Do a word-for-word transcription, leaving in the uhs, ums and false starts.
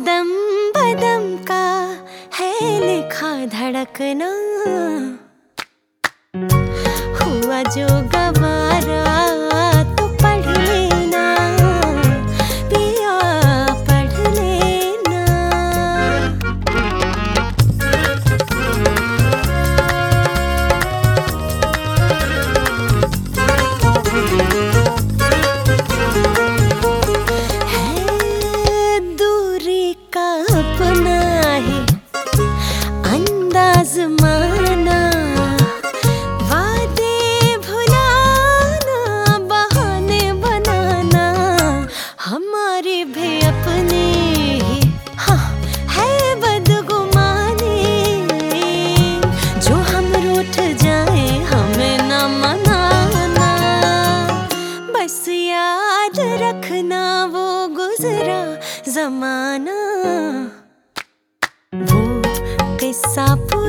दम बदम का है लिखा धड़कना, हुआ जो गवारा तो पढ़ लेना पिया, पढ़ लेना। है दूरी का अपना ही अंदाज माना, वादे भुलाना बहाने बनाना, हमारी भी अपनी ही हाँ है बदगुमानी। जो हम रूठ जाए हमें न मनाना, बस याद रखना वो गुजरा जमाना, वो किस्सा